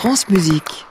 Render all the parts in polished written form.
France Musique.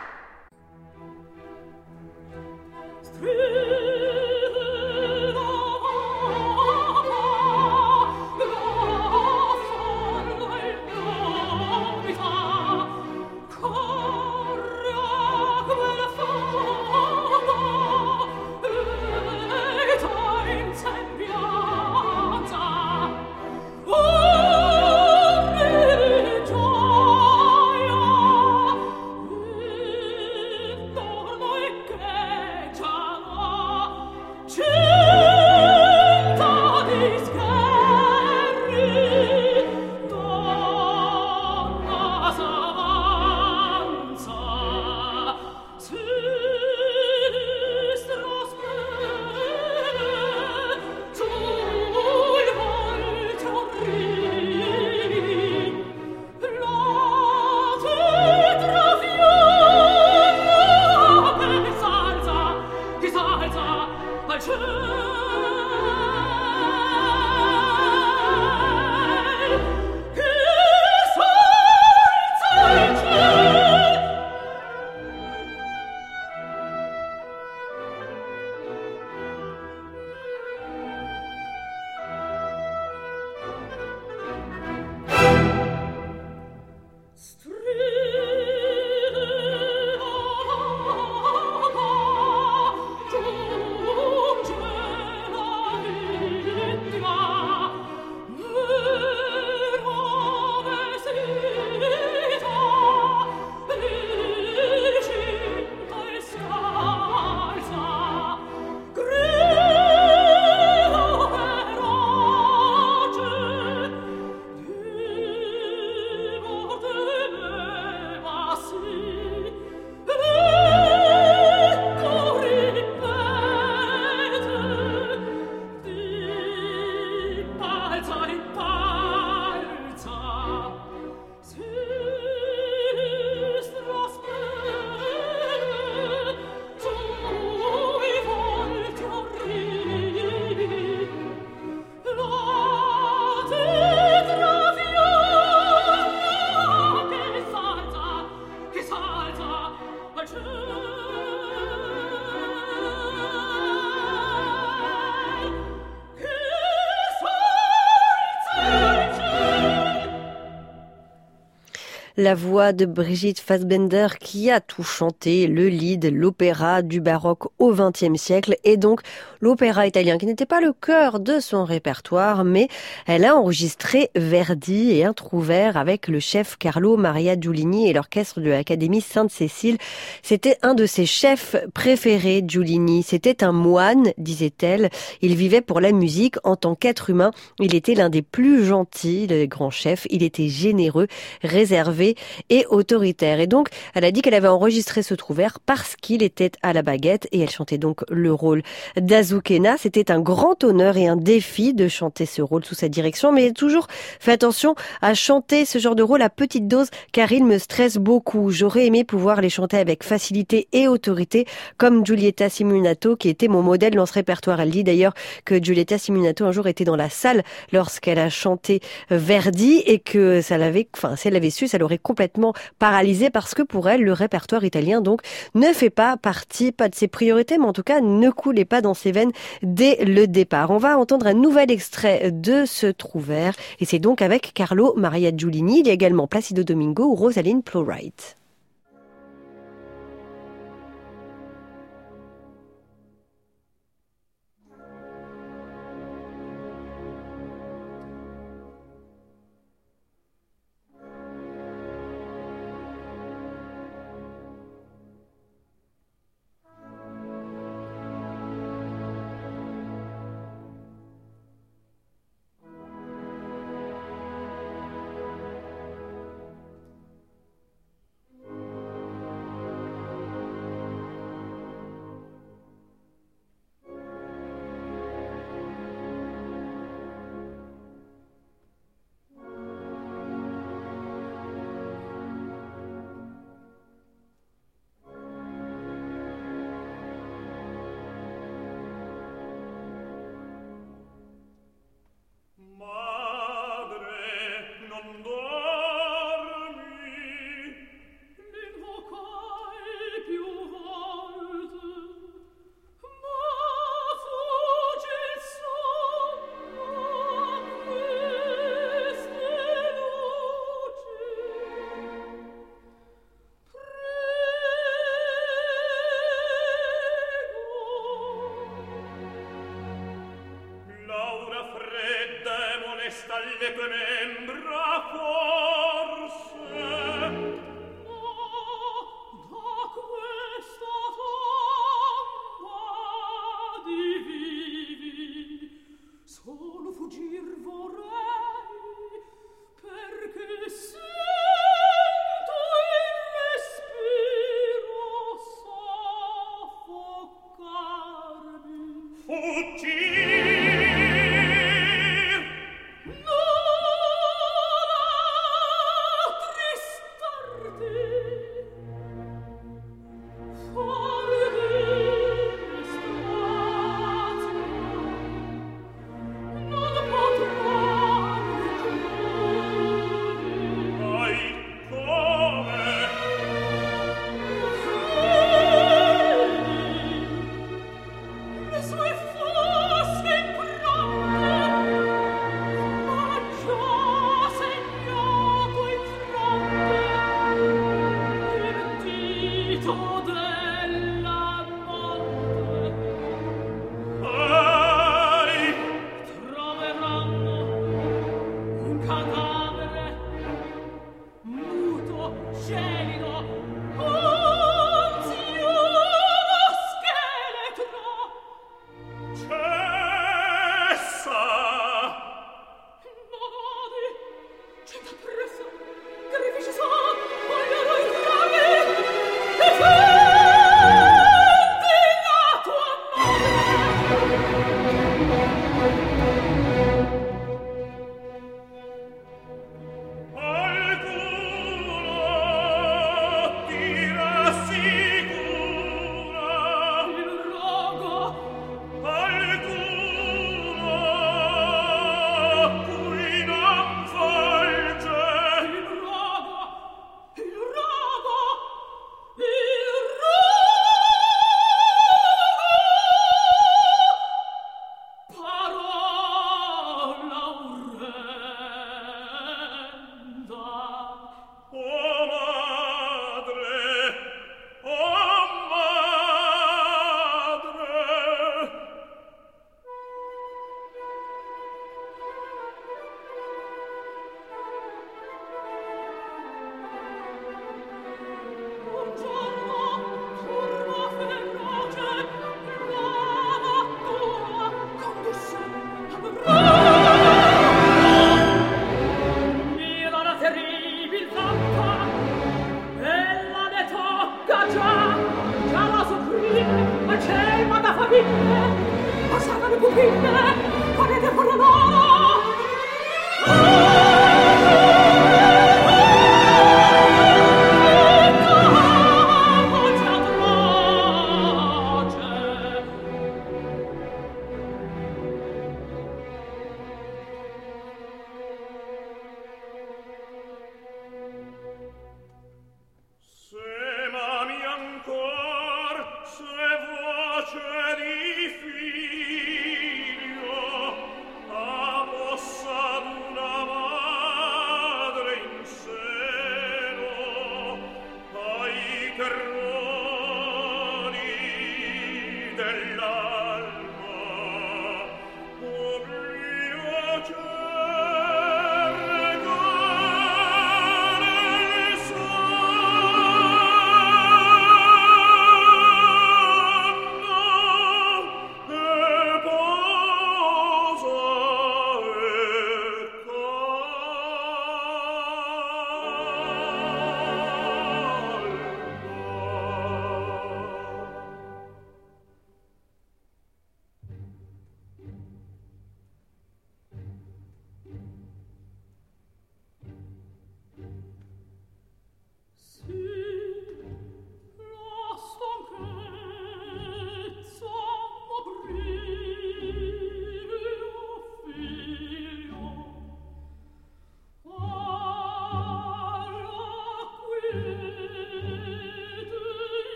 La voix de Brigitte Fassbaender qui a tout chanté, le lied, l'opéra du baroque au XXe siècle et donc l'opéra italien qui n'était pas le cœur de son répertoire, mais elle a enregistré Verdi et un trouvère avec le chef Carlo Maria Giulini et l'orchestre de l'Académie Sainte-Cécile. C'était un de ses chefs préférés, Giulini. C'était un moine, disait-elle. Il vivait pour la musique en tant qu'être humain. Il était l'un des plus gentils des grands chefs. Il était généreux, réservé et autoritaire. Et donc, elle a dit qu'elle avait enregistré ce trouvère parce qu'il était à la baguette et elle chantait donc le rôle d'Azucena. C'était un grand honneur et un défi de chanter ce rôle sous sa direction, mais toujours fait attention à chanter ce genre de rôle à petite dose car il me stresse beaucoup. J'aurais aimé pouvoir les chanter avec facilité et autorité comme Giulietta Simunato qui était mon modèle dans ce répertoire. Elle dit d'ailleurs que Giulietta Simunato un jour était dans la salle lorsqu'elle a chanté Verdi et que si elle avait su, ça l'aurait complètement paralysée parce que pour elle, le répertoire italien donc ne fait pas de ses priorités, mais en tout cas ne coulait pas dans ses veines dès le départ. On va entendre un nouvel extrait de ce trouvère et c'est donc avec Carlo Maria Giulini. Il y a également Placido Domingo ou Rosalind Plowright.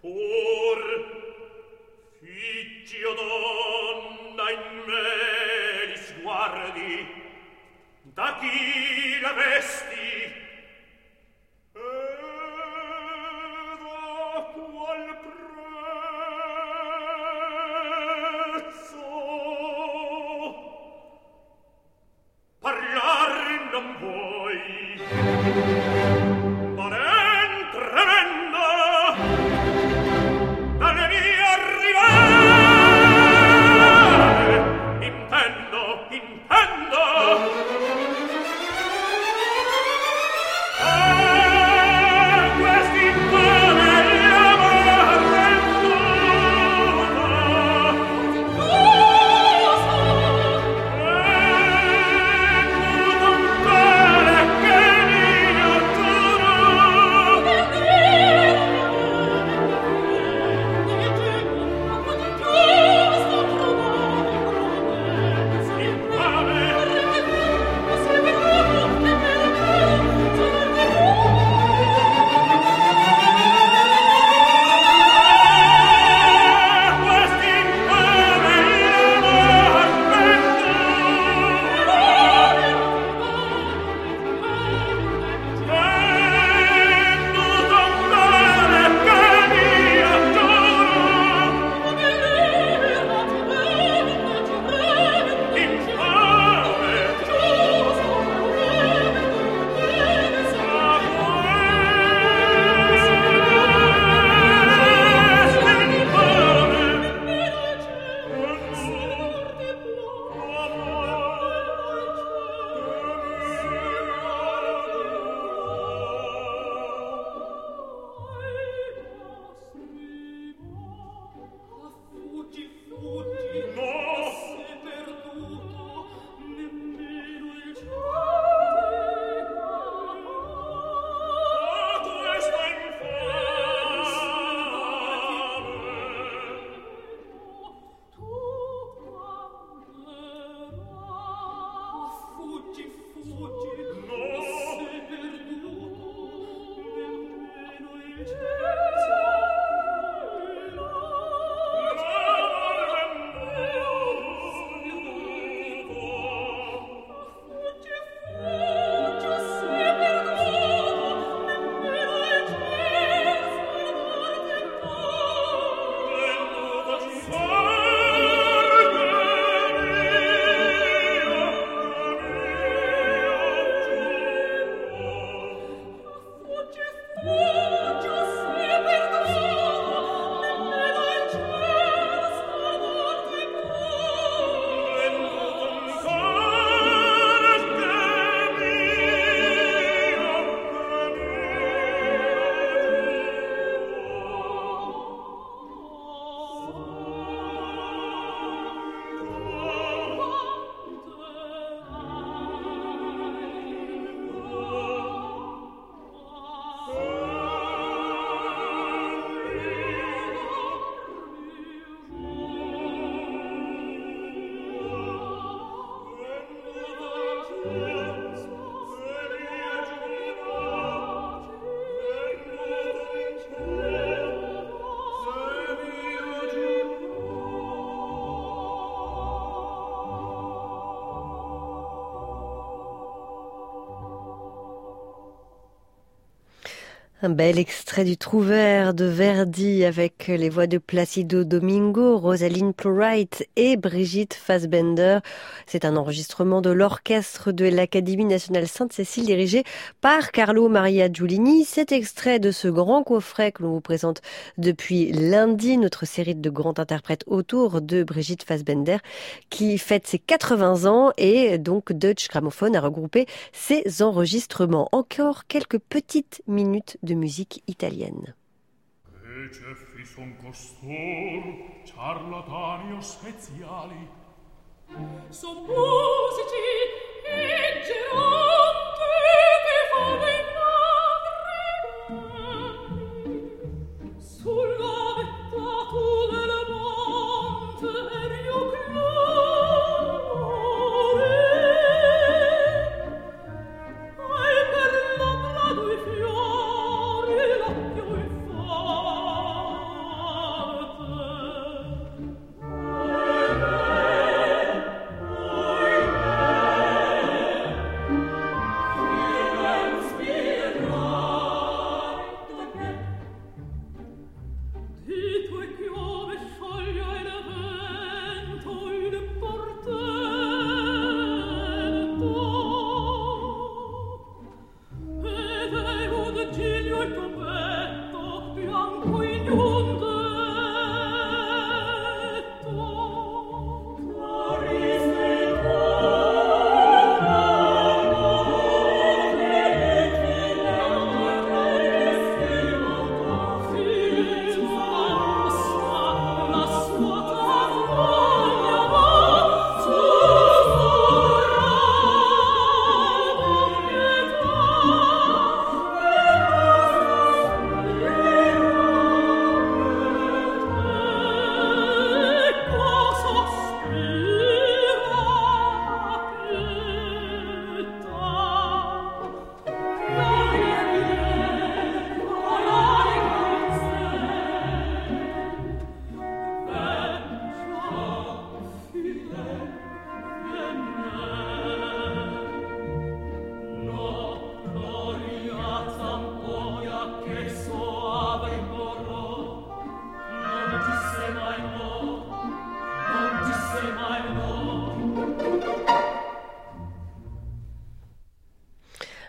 Un bel extrait du Trouvère de Verdi avec les voix de Placido Domingo, Rosalind Plowright et Brigitte Fassbender. C'est un enregistrement de l'orchestre de l'Académie nationale Sainte-Cécile dirigé par Carlo Maria Giulini. Cet extrait de ce grand coffret que l'on vous présente depuis lundi, notre série de grands interprètes autour de Brigitte Fassbender qui fête ses 80 ans et donc Deutsche Grammophon a regroupé ses enregistrements. Encore quelques petites minutes de musique italienne. Son musici e geronte che fanno innamorare sulla vetta del monte rio clamore e per la prado i fiori la più infame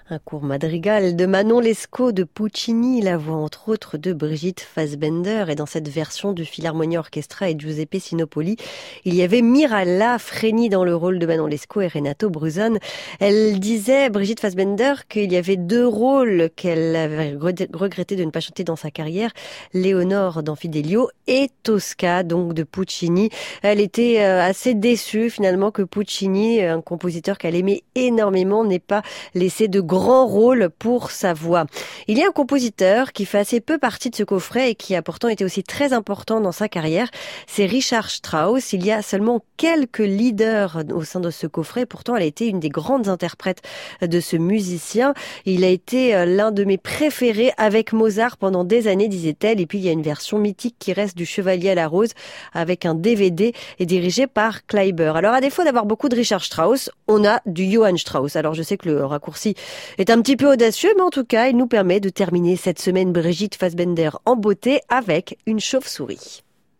Un court madrigal de Manon Lescaut de Puccini, la voix entre autres de Brigitte Fassbaender. Et dans cette version du Philharmonia Orchestra et Giuseppe Sinopoli, il y avait Mirella Freni dans le rôle de Manon Lescaut et Renato Bruzon. Elle disait, Brigitte Fassbaender, qu'il y avait 2 rôles qu'elle avait regretté de ne pas chanter dans sa carrière, Léonore dans Fidelio et Tosca, donc de Puccini. Elle était assez déçue finalement que Puccini, un compositeur qu'elle aimait énormément, n'ait pas laissé de grand rôle pour sa voix. Il y a un compositeur qui fait assez peu partie de ce coffret et qui a pourtant été aussi très important dans sa carrière, c'est Richard Strauss. Il y a seulement quelques leaders au sein de ce coffret, pourtant elle a été une des grandes interprètes de ce musicien. Il a été l'un de mes préférés avec Mozart pendant des années, disait-elle, et puis il y a une version mythique qui reste du Chevalier à la Rose avec un DVD et dirigé par Kleiber. Alors à défaut d'avoir beaucoup de Richard Strauss, on a du Johann Strauss. Alors je sais que le raccourci est un petit peu audacieux, mais en tout cas, il nous permet de terminer cette semaine Brigitte Fassbaender en beauté avec une chauve-souris.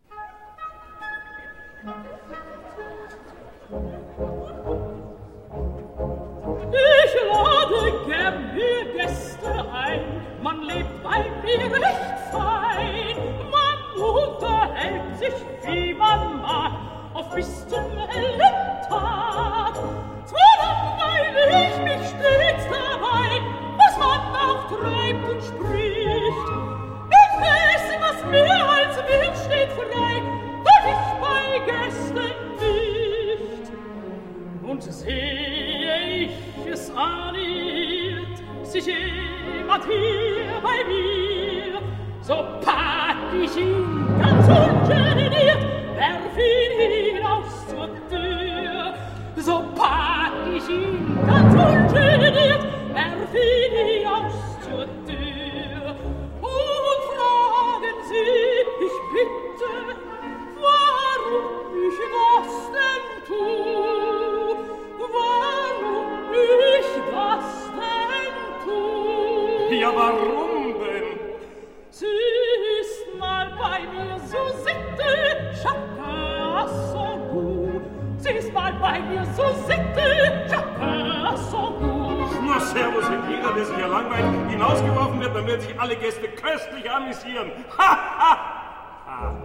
Ich lade gern mir Gäste ein, man lebt bei mir recht fein, man unterhält sich wie man mag, auf bis zum hellen Tag. Zwar langweile ich mich stets dabei, was man auch treibt und spricht. Ich weiß, was mir als Wind steht frei, doch ich bei Gästen nicht. Und sehe ich es anirrt, sich jemand hier bei mir, so pack ich ihn ganz ungeniert, werf ihn hinaus zur Tür. So pack ich ihn ganz ungeniert, werf ihn hinaus zur Tür. Und fragen Sie, ich bitte, warum ich das denn tu? Warum ich das denn tu? Ja, warum denn? Sie ist mal bei mir so Sitte, chacun à son goût. Sie ist mal bei mir so Sitte, chacun à son goût. Na, servus, wenn jeder, der sich ja langweilig hinausgeworfen wird, dann werden sich alle Gäste köstlich amüsieren. Ha, ha, ha.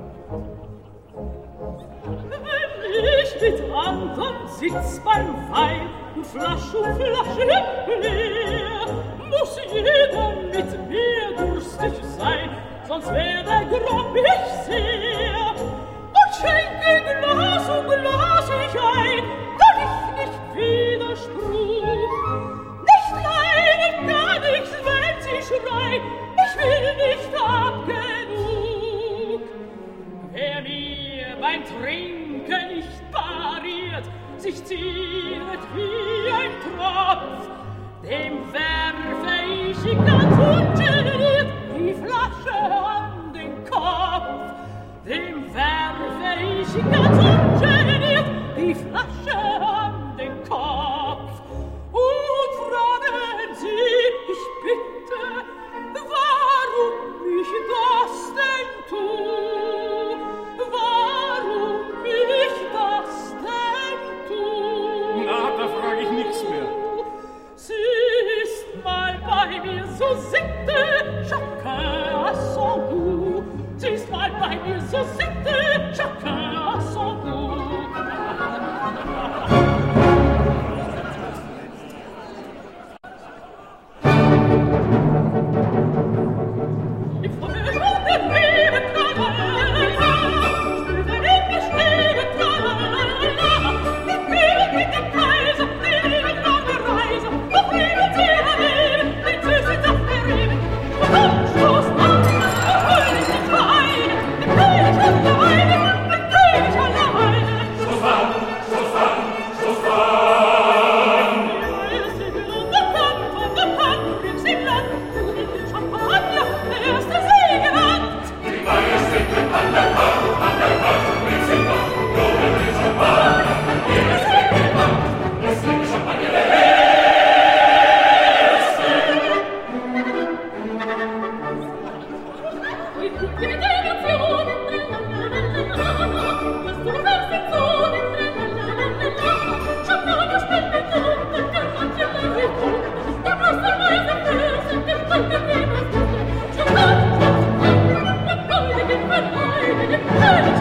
Wenn ich mit anderen sitz beim Wein und Flasche leer, muss jeder mit mir durstig sein, sonst wär der Grob ich sehr. Und schenke Glas um Glas ich ein, dass ich nicht widerspruch. Nicht leiden kann ich's, wenn sie schreit, ich will nicht ab genug. Wer mir beim Trinken nicht pariert, sich ziert wie ein Tropf, dem werfe ich ganz ungeniert die Flasche an den Kopf. Dem werfe ich ganz ungeniert die Flasche an den Kopf. Und fragen Sie, ich bitte, warum ich das denn tu? Warum ich das denn tu? Na, da frage ich nichts mehr. Sie ist mal bei mir so Sitte, chacun à son goût. Sie ist mal bei mir so Sitte, chacun à son goût. Ich freue mich auf den Leben, tralala, spüre in die Stege, tralala, die Leben mit dem Kaiser, die Leben an der Reise, doch lieben sie erleben, den Süßen auf der Reben, und Stoß an, und fröhlich mit Vereinen, den König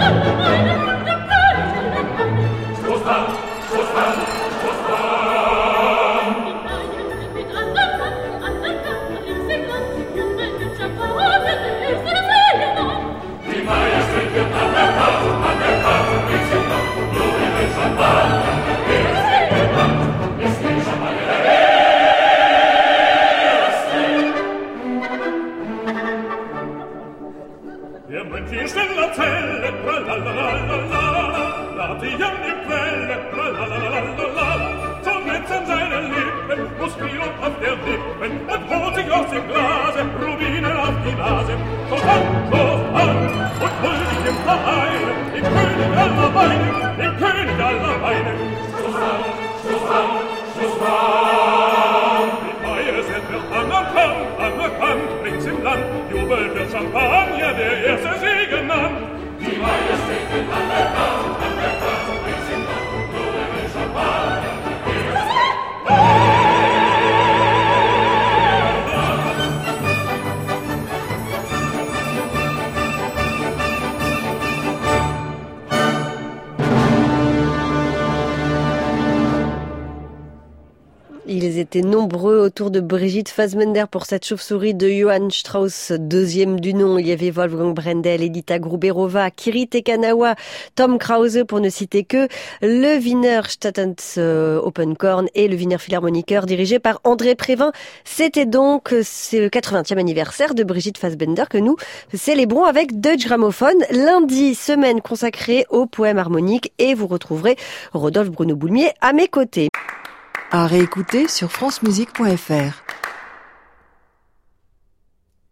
Ils étaient nombreux autour de Brigitte Fassbender pour cette chauve-souris de Johann Strauss, deuxième du nom. Il y avait Wolfgang Brendel, Edita Gruberova, Kiri Tekanawa, Tom Krause pour ne citer que, le Wiener Staatsoperchor et le Wiener Philharmoniker dirigé par André Prévin. C'était donc le 80e anniversaire de Brigitte Fassbender que nous célébrons avec Deutsche Grammophon. Lundi, semaine consacrée au poème harmonique et vous retrouverez Rodolphe Bruno-Boulmier à mes côtés. À réécouter sur francemusique.fr.